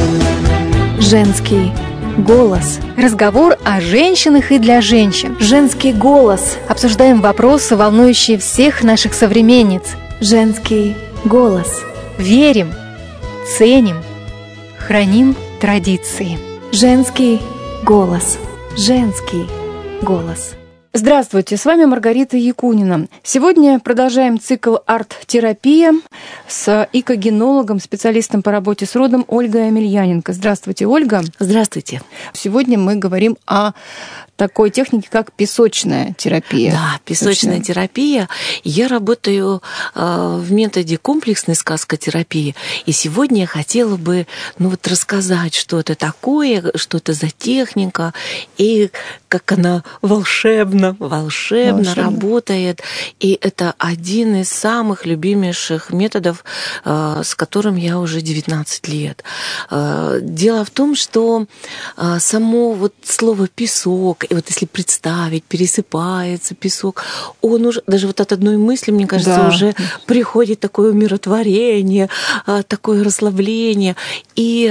Женский голос. Разговор о женщинах и для женщин. Женский голос. Обсуждаем вопросы, волнующие всех наших современниц. Женский голос. Верим, ценим, храним традиции. Женский голос. Женский голос. Здравствуйте, с вами Маргарита Якунина. Сегодня продолжаем цикл «Арт-терапия» с икогенологом, специалистом по работе с родом Ольгой Амельяненко. Здравствуйте, Ольга. Здравствуйте. Сегодня мы говорим о такой технике, как песочная терапия. Да, песочная терапия. Я работаю в методе комплексной сказкотерапии, и сегодня я хотела бы рассказать, что это такое, что это за техника, и как она волшебно работает. И это один из самых любимейших методов, с которым я уже 19 лет. Дело в том, что само слово «песок», и если представить, пересыпается песок, он уже, даже от одной мысли, мне кажется, уже приходит такое умиротворение, такое расслабление. И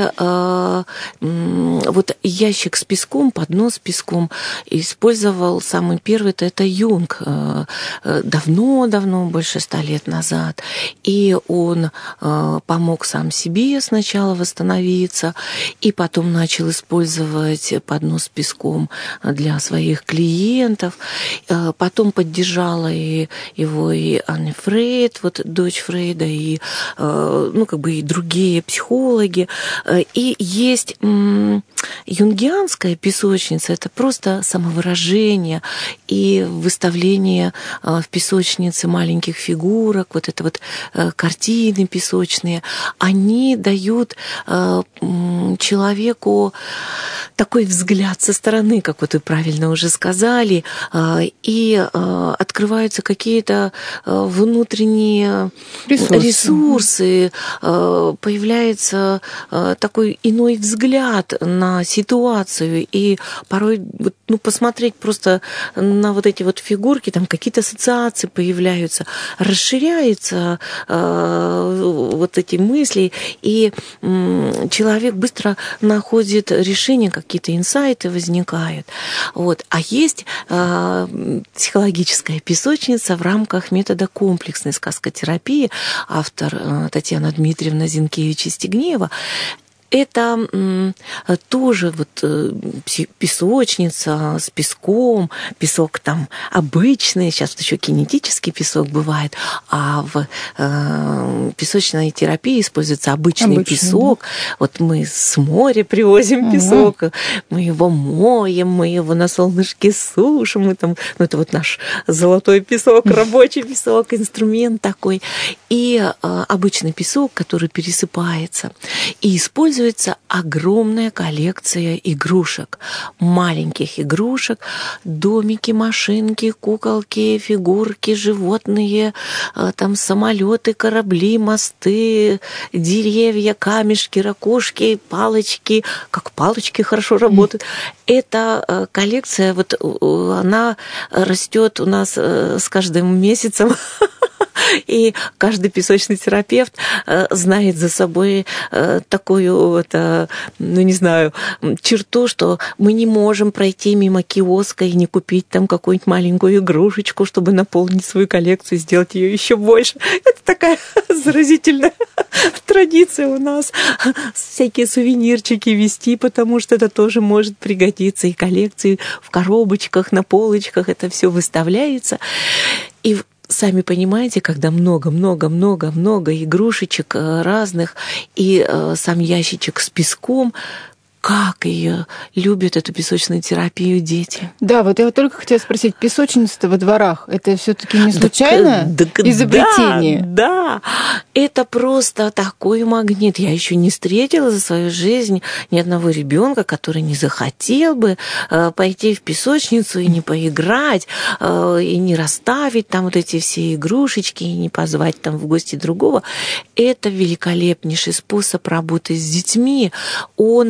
ящик с песком, поднос с песком использовал самый первый, это Юнг, давно, больше 100 лет назад. И он помог сам себе сначала восстановиться, и потом начал использовать поднос с песком для своих клиентов. Потом поддержала его и Анна Фрейд, дочь Фрейда, и и другие психологи. И есть юнгианская песочница, это просто самовыражение и выставление в песочнице маленьких фигурок, картины песочные, они дают человеку такой взгляд со стороны, как вы правильно уже сказали, и открываются какие-то внутренние ресурсы, появляется такой иной взгляд на ситуацию, и порой посмотреть просто на эти фигурки, там какие-то ассоциации появляются, расширяются эти мысли, и человек быстро находит решение, какие-то инсайты возникают. А есть психологическая песочница в рамках метода комплексной сказкотерапии, автор Татьяна Дмитриевна Зинкевич-Стегнеева. Это тоже песочница с песком, песок там обычный, сейчас еще кинетический песок бывает, а в песочной терапии используется обычный песок. Мы с моря привозим песок, мы его моем, мы его на солнышке сушим, это наш золотой песок, рабочий песок, инструмент такой. И обычный песок, который пересыпается, и используется огромная коллекция игрушек, маленьких игрушек, домики, машинки, куколки, фигурки, животные, самолеты, корабли, мосты, деревья, камешки, ракушки, палочки, как палочки хорошо работают. Эта коллекция, она растет у нас с каждым месяцем. И каждый песочный терапевт знает за собой такую, черту, что мы не можем пройти мимо киоска и не купить там какую-нибудь маленькую игрушечку, чтобы наполнить свою коллекцию и сделать ее еще больше. Это такая заразительная традиция у нас. Всякие сувенирчики вести, потому что это тоже может пригодиться. И коллекции в коробочках, на полочках, это все выставляется. И сами понимаете, когда много игрушечек разных и сам ящичек с песком, как ее любят, эту песочную терапию, дети. Да, я только хотела спросить, песочница во дворах, это все-таки не случайное изобретение? Да, это просто такой магнит. Я еще не встретила за свою жизнь ни одного ребенка, который не захотел бы пойти в песочницу и не поиграть, и не расставить там эти все игрушечки, и не позвать там в гости другого. Это великолепнейший способ работы с детьми. Он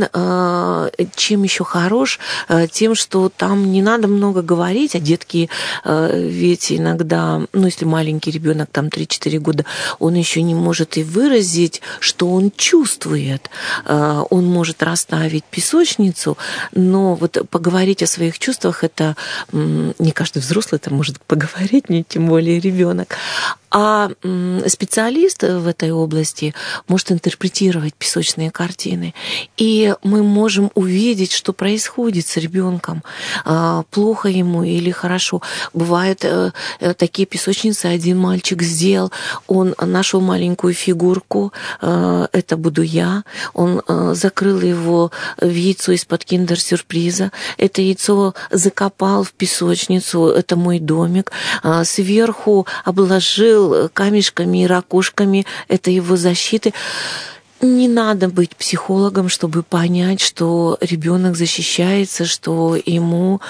чем еще хорош? Тем, что там не надо много говорить, а детки ведь иногда, если маленький ребенок, там 3-4 года, он еще не может и выразить, что он чувствует. Он может расставить песочницу, но вот поговорить о своих чувствах, это не каждый взрослый это может поговорить, не тем более ребенок. А специалист в этой области может интерпретировать песочные картины. И мы можем увидеть, что происходит с ребенком, плохо ему или хорошо. Бывают такие песочницы, один мальчик сделал, он нашел маленькую фигурку, это буду я, он закрыл его в яйцо из-под киндер-сюрприза, это яйцо закопал в песочницу, это мой домик, сверху обложил камешками и ракушками, это его защиты. Не надо быть психологом, чтобы понять, что ребенок защищается, что ему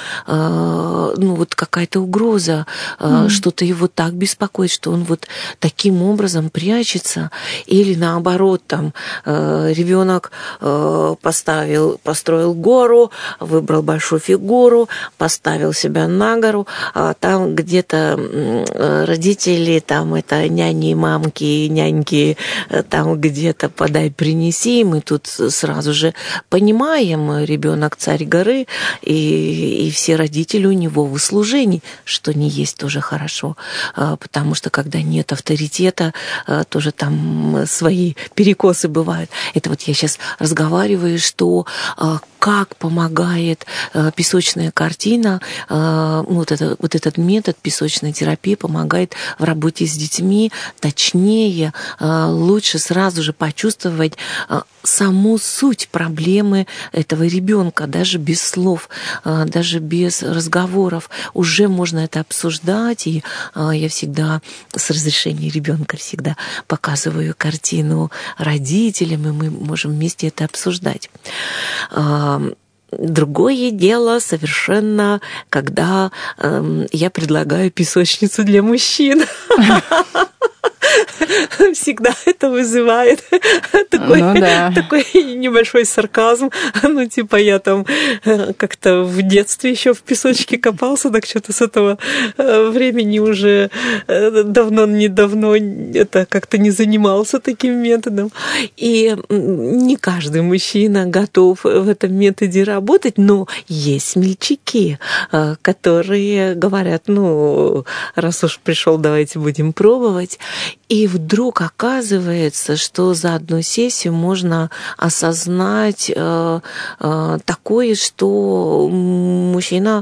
вот какая-то угроза, что-то его так беспокоит, что он вот таким образом прячется, или наоборот, там ребенок построил гору, выбрал большую фигуру, поставил себя на гору, а там где-то родители, там это няни, мамки, няньки, там где-то подай, принеси, мы тут сразу же понимаем, ребенок царь горы, и все родители у него в услужении, что не есть тоже хорошо, потому что когда нет авторитета, тоже там свои перекосы бывают. Это вот я сейчас разговариваю, что как помогает песочная картина, вот этот метод песочной терапии помогает в работе с детьми, точнее, лучше сразу же почувствовать саму суть проблемы этого ребенка, даже без слов, даже без разговоров. Уже можно это обсуждать, и я всегда с разрешения ребенка всегда показываю картину родителям, и мы можем вместе это обсуждать. Другое дело совершенно, когда я предлагаю песочницу для мужчин. Всегда это вызывает такой небольшой сарказм. Я там как-то в детстве еще в песочке копался, так что-то с этого времени уже давно это как-то не занимался таким методом. И не каждый мужчина готов в этом методе работать, но есть смельчаки, которые говорят, раз уж пришел, давайте будем пробовать. И вдруг оказывается, что за одну сессию можно осознать такое, что мужчина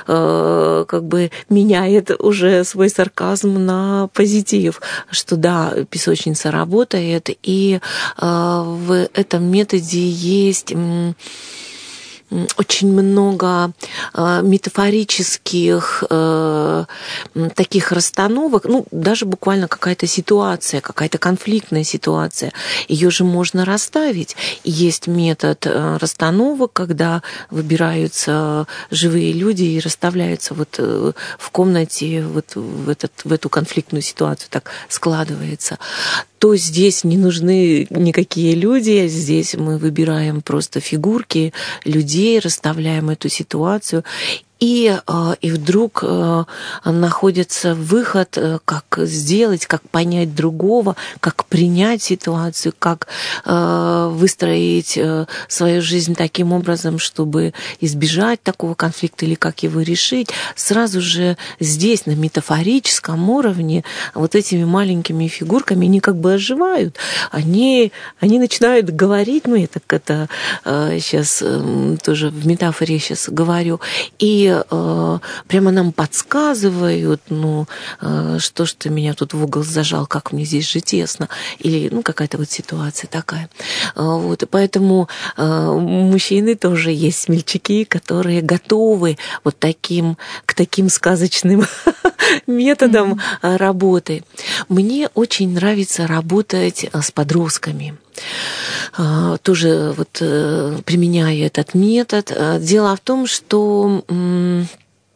меняет уже свой сарказм на позитив, что да, песочница работает, и в этом методе есть очень много метафорических таких расстановок, даже буквально какая-то ситуация, какая-то конфликтная ситуация, ее же можно расставить. Есть метод расстановок, когда выбираются живые люди и расставляются в комнате в эту конфликтную ситуацию, так складывается. То здесь не нужны никакие люди, здесь мы выбираем просто фигурки людей, расставляем эту ситуацию, и вдруг находится выход, как сделать, как понять другого, как принять ситуацию, как выстроить свою жизнь таким образом, чтобы избежать такого конфликта или как его решить. Сразу же здесь, на метафорическом уровне, вот этими маленькими фигурками, они как бы оживают, они начинают говорить, это сейчас тоже в метафоре сейчас говорю, и прямо нам подсказывают, что ж ты меня тут в угол зажал, как мне здесь жить тесно, или какая-то ситуация такая. Поэтому мужчины тоже есть смельчаки, которые готовы к таким сказочным методам работы. Мне очень нравится работать с подростками. Тоже применяя этот метод. Дело в том, что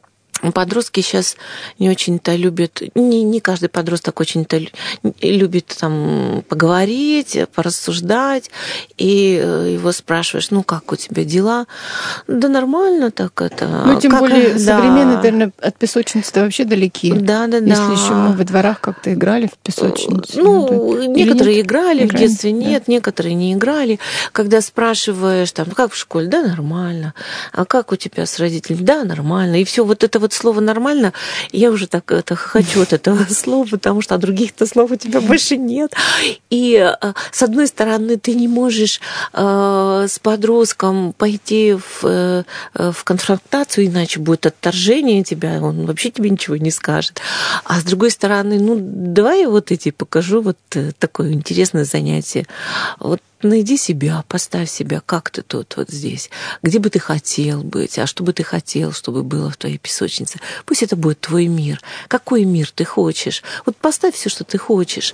Подростки сейчас не очень-то любят, не каждый подросток очень-то любит там поговорить, порассуждать, и его спрашиваешь, ну как у тебя дела? Да нормально так это. Ну, тем более современные, наверное, от песочницы вообще далеки. Да. Если еще мы во дворах как-то играли в песочницу. Ну, некоторые играли, в детстве нет, некоторые не играли. Когда спрашиваешь, там, как в школе? Да, нормально. А как у тебя с родителями? Да, нормально. И все вот это вот слово «нормально», я уже так хочу от этого слова, потому что других-то слов у тебя больше нет. И, с одной стороны, ты не можешь с подростком пойти в конфронтацию, иначе будет отторжение тебя, он вообще тебе ничего не скажет. А с другой стороны, ну, давай я вот эти покажу вот такое интересное занятие. Вот найди себя, поставь себя, как ты тут вот здесь, где бы ты хотел быть, а что бы ты хотел, чтобы было в твоей песочнице. Пусть это будет твой мир. Какой мир ты хочешь? Вот поставь все, что ты хочешь.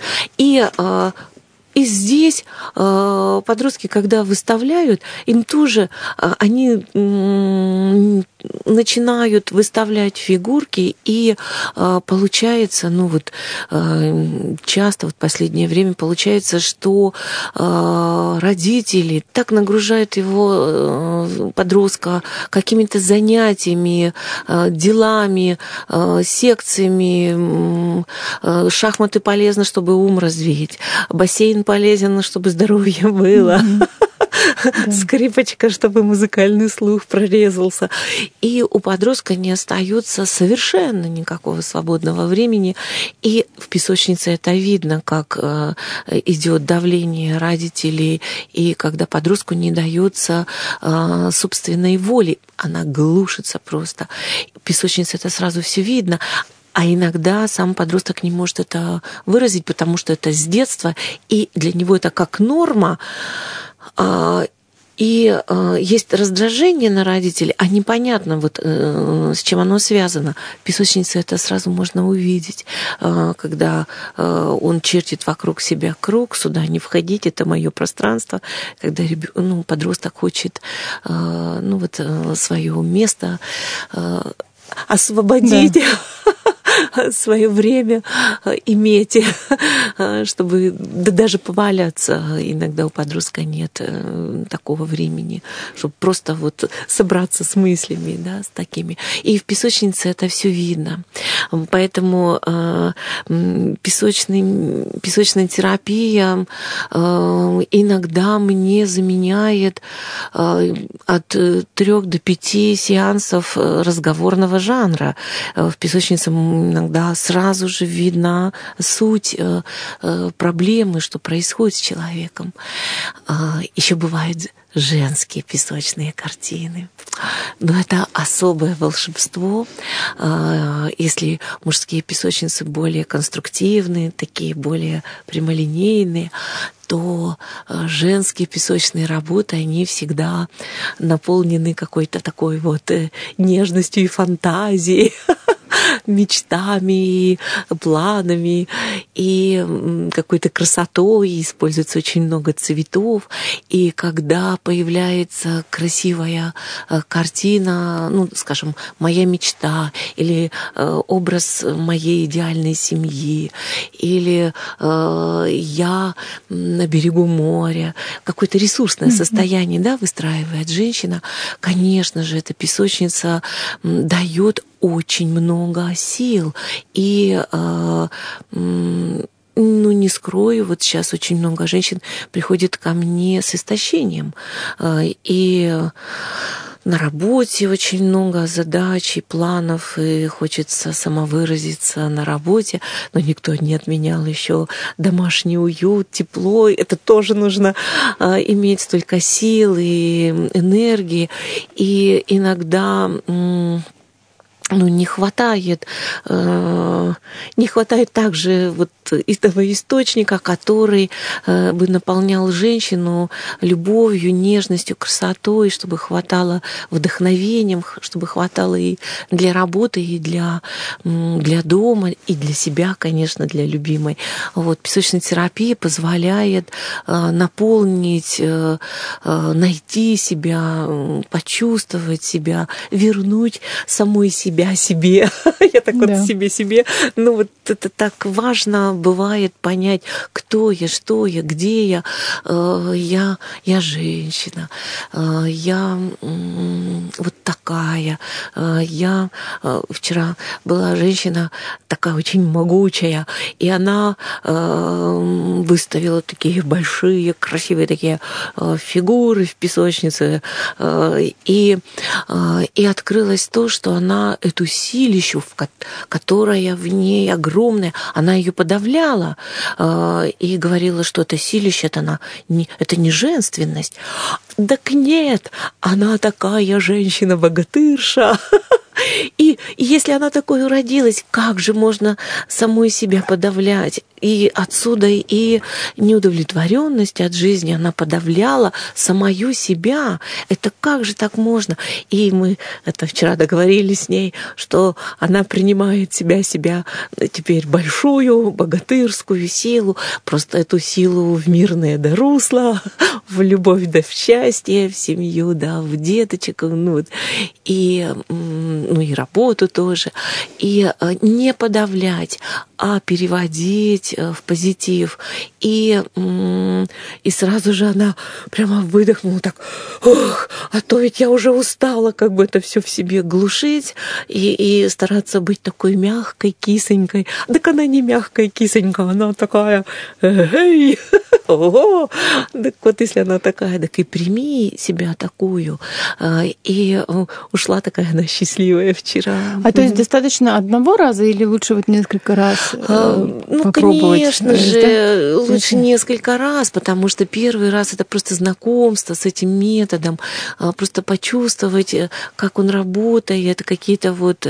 И здесь подростки, когда выставляют, им тоже они начинают выставлять фигурки, и получается, ну вот часто вот в последнее время получается, что родители так нагружают его подростка какими-то занятиями, делами, секциями. Шахматы полезно, чтобы ум развить, бассейн полезен, чтобы здоровье было. Скрипочка, чтобы музыкальный слух прорезался. И у подростка не остается совершенно никакого свободного времени. И в песочнице это видно, как идет давление родителей, и когда подростку не дается собственной воли, она глушится просто. В песочнице это сразу все видно. А иногда сам подросток не может это выразить, потому что это с детства, и для него это как норма. И есть раздражение на родителей, а непонятно, вот, с чем оно связано. В песочнице это сразу можно увидеть, когда он чертит вокруг себя круг, сюда не входить, это мое пространство, когда подросток хочет свое место освободить. Да. Свое время иметь, чтобы даже поваляться. Иногда у подростка нет такого времени, чтобы просто вот собраться с мыслями, да, с такими. И в песочнице это все видно. Поэтому песочная терапия иногда мне заменяет от 3 до 5 сеансов разговорного жанра. В песочнице иногда сразу же видна суть проблемы, что происходит с человеком. Еще бывают женские песочные картины. Но это особое волшебство. Если мужские песочницы более конструктивные, такие более прямолинейные, то женские песочные работы, они всегда наполнены какой-то такой вот нежностью и фантазией, мечтами, планами и какой-то красотой, используется очень много цветов. И когда появляется красивая картина, ну, скажем, «Моя мечта» или образ моей идеальной семьи, или я на берегу моря, какое-то ресурсное состояние, да, выстраивает женщина, конечно же, эта песочница дает очень много сил. И, не скрою, вот сейчас очень много женщин приходит ко мне с истощением. И на работе очень много задач и планов, и хочется самовыразиться на работе, но никто не отменял еще домашний уют, тепло. Это тоже нужно иметь столько сил и энергии. И иногда не хватает также вот этого источника, который бы наполнял женщину любовью, нежностью, красотой, чтобы хватало вдохновением, чтобы хватало и для работы, и для дома, и для себя, конечно, для любимой. Вот песочная терапия позволяет наполнить, найти себя, почувствовать себя, вернуть самой себя себя себе. Я так вот себе. Ну вот это так важно бывает понять, кто я, что я, где я. Я женщина, я вот такая. Я вчера была женщина такая очень могучая, и она выставила такие большие, красивые такие фигуры в песочнице, и открылось то, что она эту силищу, которая в ней огромная, она ее подавляла и говорила, что это силище, это не женственность. Так нет, она такая женщина-богатырша. И если она такой уродилась, как же можно самой себя подавлять? И отсюда и неудовлетворенность от жизни, она подавляла самую себя. Это как же так можно? И мы это вчера договорились с ней, что она принимает себя теперь большую, богатырскую силу, просто эту силу в мирное да русло, в любовь да в счастье, в семью да в деточек, и работу тоже. И не подавлять, а переводить в позитив. И сразу же она прямо выдохнула так: ох, а то ведь я уже устала как бы это все в себе глушить и стараться быть такой мягкой, кисонькой. Так она не мягкая, кисонька, она такая: эй, ого. Так вот, если она такая, так и прими себя такую. И ушла такая она счастливая вчера. А то есть достаточно одного раза или лучше вот несколько раз попробовать? Конечно же, лучше несколько раз, потому что первый раз это просто знакомство с этим методом, просто почувствовать, как он работает, какие-то вот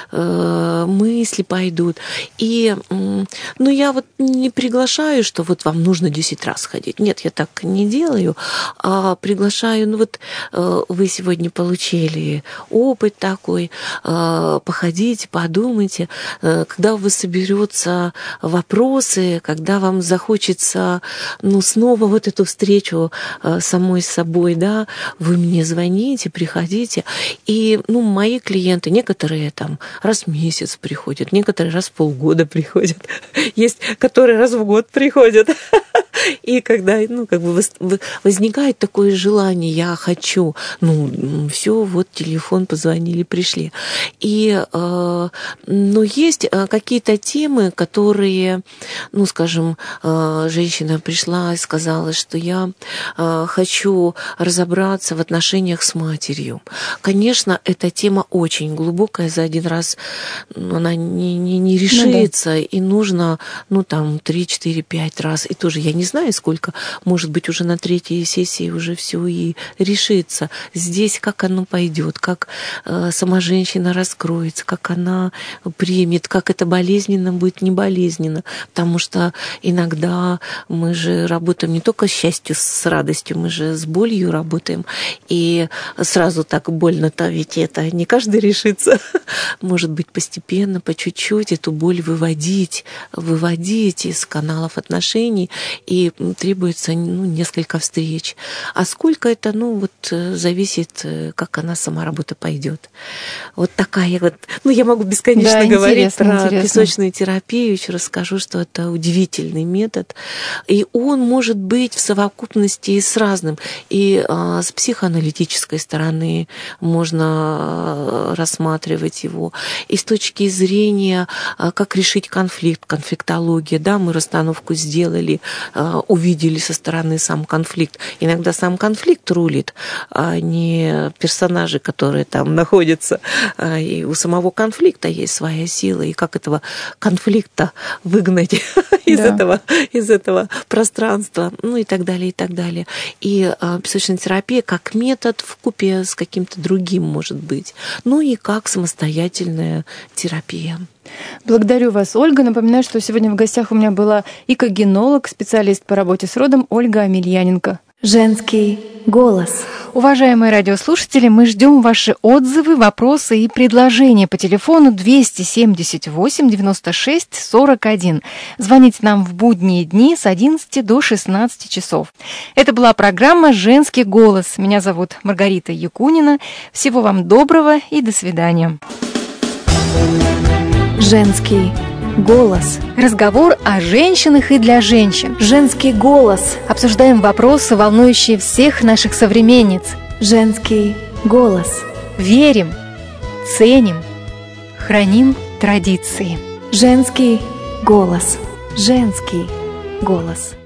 мысли пойдут. И я вот не приглашаю, что вот вам нужно 10 раз ходить. Нет, я так не делаю, а приглашаю, вы сегодня получили опыт такой, походите, подумайте, когда у вас соберутся вопросы, когда вам захочется снова вот эту встречу самой с собой, да, вы мне звоните, приходите. И мои клиенты, некоторые там раз в месяц приходят, некоторые раз в полгода приходят, есть, которые раз в год приходят. И когда, возникает такое желание, я хочу, все, вот телефон, позвонили, пришли. Но есть какие-то темы, которые, скажем, женщина пришла и сказала, что я хочу разобраться в отношениях с матерью. Конечно, эта тема очень глубокая, за один раз она не решится, и нужно, 3, 4, 5 раз, и тоже я не знаю, сколько, может быть, уже на 3-й сессии уже все и решится. Здесь как оно пойдет, как сама женщина раскроется, как она примет, как это болезненно будет, не болезненно. Потому что иногда мы же работаем не только с счастью, с радостью, мы же с болью работаем. И сразу так больно-то ведь это не каждый решится. Может быть, постепенно, по чуть-чуть эту боль выводить из каналов отношений, и требуется несколько встреч. А сколько это, зависит, как она сама работа пойдет. Вот такая вот. Я могу бесконечно говорить про песочную терапию. Еще расскажу, что это удивительный метод. И он может быть в совокупности с разным. И с психоаналитической стороны можно рассматривать его. И с точки зрения, как решить конфликт, конфликтология. Да, мы расстановку сделали, увидели со стороны сам конфликт. Иногда сам конфликт рулит, а не персонажи, которые там находятся. И у самого конфликта есть своя сила. И как этого конфликта выгнать из этого пространства, и так далее, и так далее. И песочная терапия как метод вкупе с каким-то другим может быть. И как самостоятельная терапия. Благодарю вас, Ольга. Напоминаю, что сегодня в гостях у меня была икогенолог, специалист по работе с родом Ольга Амельяненко. Женский голос. Уважаемые радиослушатели, мы ждем ваши отзывы, вопросы и предложения по телефону 278 96 41. Звоните нам в будние дни с 11 до 16 часов. Это была программа «Женский голос». Меня зовут Маргарита Якунина. Всего вам доброго и до свидания. Женский голос. Разговор о женщинах и для женщин. Женский голос. Обсуждаем вопросы, волнующие всех наших современниц. Женский голос. Верим, ценим, храним традиции. Женский голос. Женский голос.